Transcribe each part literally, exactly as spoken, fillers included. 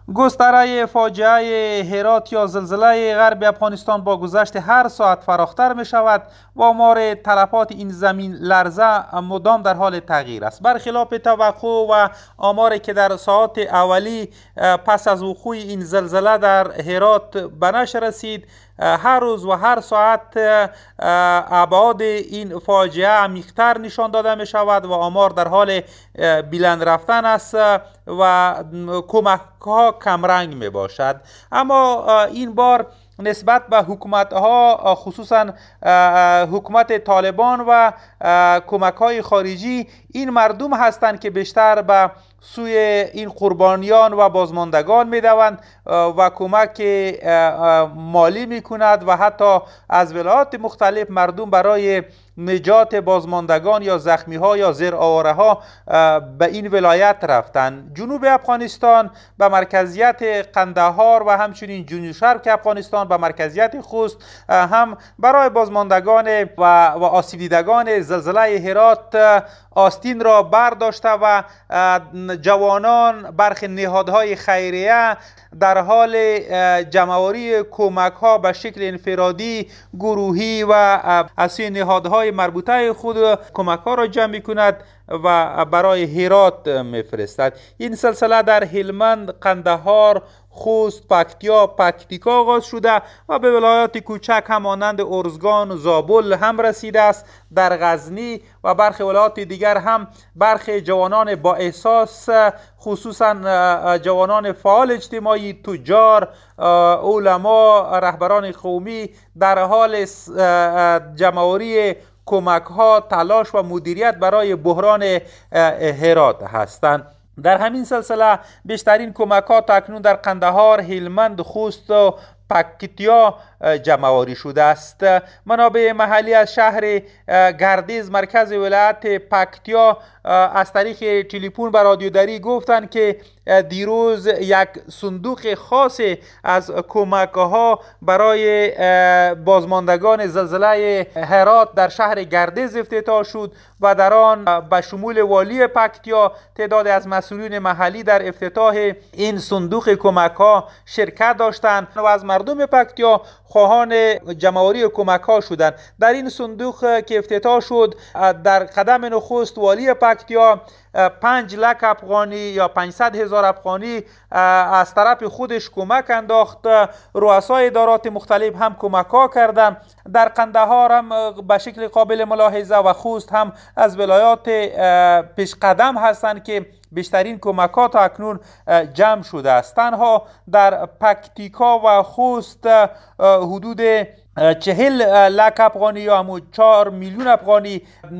گستره فاجعه هرات یا زلزله غرب افغانستان با گذشت هر ساعت فراختر می شود و آمار تلفات این زمین لرزه مدام در حال تغییر است. برخلاف توقع و آماری که در ساعات اولی پس از وقوع این زلزله در هرات به نشر رسید، هر روز و هر ساعت ابعاد این فاجعه عمیق‌تر نشان داده می شود و آمار در حال بلند رفتن است و کمک ها کمرنگ می باشد. اما این بار نسبت به حکومت ها، خصوصا حکومت طالبان و کمک های خارجی، این مردم هستند که بیشتر به سوی این قربانیان و بازماندگان می دوند و کمک مالی می کند و حتی از ولایات مختلف مردم برای نجات بازماندگان یا زخمی ها یا زیر آواره ها به این ولایت رفتن. جنوب افغانستان به مرکزیت قندهار و همچنین جنوب شرق افغانستان به مرکزیت خوست هم برای بازماندگان و, و آسیب دیدگان زلزله هرات آستین را برداشته و جوانان برخی نهادهای خیریه در حال جمع‌آوری کمک ها به شکل انفرادی، گروهی و از سوی نهادهای مربوطه خود کمک ها را جمع می کند و برای هرات میفرستد. این سلسله در هلمند، قندهار، خوست، پکتیا، پکتیکا آغاز شده و به ولایات کوچک همانند ارزگان، زابل هم رسیده است. در غزنی و برخی ولایات دیگر هم برخی جوانان با احساس، خصوصا جوانان فعال اجتماعی، تجار، علما، رهبران قومی در حال جمع‌آوری کمک ها، تلاش و مدیریت برای بحران هرات هستند. در همین سلسله بیشترین کمک ها تاکنون در قندهار، هلمند، خوست و پکتیا جمع‌آوری شده است. منابع محلی از شهر گردیز مرکز ولایت پکتیا از طریق تلفن به رادیو دری گفتند که دیروز یک صندوق خاص از کمک ها برای بازماندگان زلزله هرات در شهر گردیز افتتاح شد و در آن به شمول والی پکتیا تعداد از مسئولین محلی در افتتاح این صندوق کمک ها شرکت داشتند و از مردم پکتیا خواهان جمع‌آوری کمک ها شدند. در این صندوق که افتتاح شد در قدم نخست والی پکتیا پنج لک افغانی یا پانصد هزار افغانی از طرف خودش کمک انداخت. رؤسای ادارات مختلف هم کمک ها کردند. در قندهار هم به شکل قابل ملاحظه و خوست هم از ولایات پیش قدم هستند که بیشترین کمک ها تا اکنون جمع شده است. تنها در پکتیکا و خوست حدود چهل لک افغانی یا همون چهار میلیون افغانی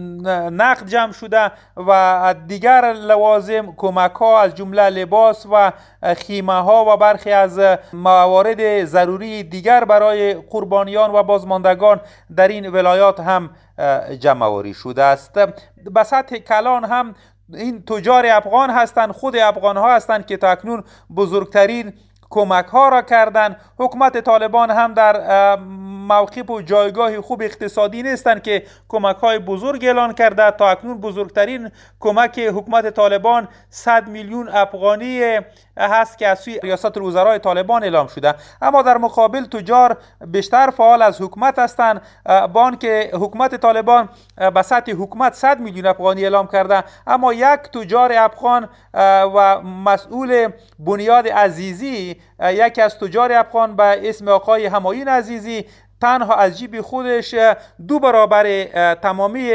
نقد جمع شده و دیگر لوازم کمک ها از جمله لباس و خیمه ها و برخی از موارد ضروری دیگر برای قربانیان و بازماندگان در این ولایات هم جمع آوری شده است. به سطح کلان هم این تجار افغان هستند، خود افغان ها هستند که تا اکنون بزرگترین کمک ها را کردند. حکومت طالبان هم در موقف و جایگاه خوب اقتصادی نیستند که کمک های بزرگ اعلان کرده. تا اکنون بزرگترین کمک حکومت طالبان صد میلیون افغانی هست که از سوی ریاست الوزراء طالبان اعلام شده. اما در مقابل تجار بیشتر فعال از حکومت هستند، با آنکه حکومت طالبان به سطح حکومت صد میلیون افغانی اعلام کرده، اما یک تجار افغان و مسئول بنیاد عزیزی، یکی از تجار افغان به اسم آقای همایون عزیزی، تنها از جیب خودش دو برابر تمامی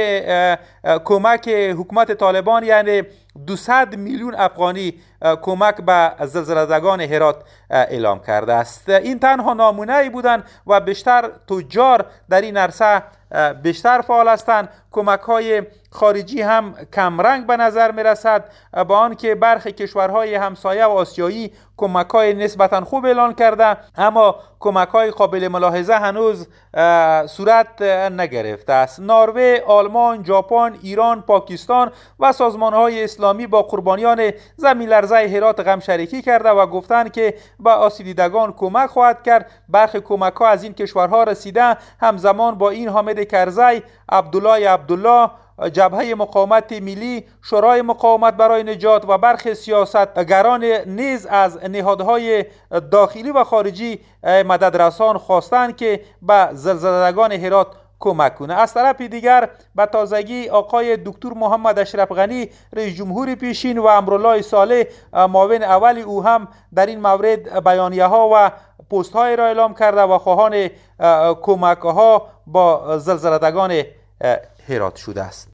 کمک حکومت طالبان یعنی دویست میلیون افغانی کمک به زلزله‌زدگان هرات اعلام کرده است. این تنها نمونه‌ای بودند و بیشتر تجار در این عرصه بیشتر فعال هستند. کمک‌های خارجی هم کمرنگ به نظر می‌رسد، با آنکه برخی کشورهای همسایه و آسیایی کمک‌های نسبتاً خوب اعلان کرده، اما کمک‌های قابل ملاحظه هنوز صورت نگرفته است. نروژ، آلمان، ژاپن، ایران، پاکستان و سازمان‌های اسلامی با قربانیان زمین لرزه هرات غم شریکی کرده و گفتند که به آسیب دیدگان کمک خواهد کرد. برخی کمک‌ها از این کشورها رسیده همزمان با این حامد کرزی، عبدالله عبدالله جبهه مقاومت ملی، شورای مقاومت برای نجات و برخی سیاستگران نیز از نهادهای داخلی و خارجی مددرسان خواستند که به زلزله‌زدگان هرات کمک کنه. از طرف دیگر به تازگی آقای دکتر محمد اشرف غنی رئیس جمهور پیشین و امرالله صالح معاون اول او هم در این مورد بیانیه ها و پست های را اعلام کرده و خواهان کمک ها با زلزله‌زدگان هرات شده است.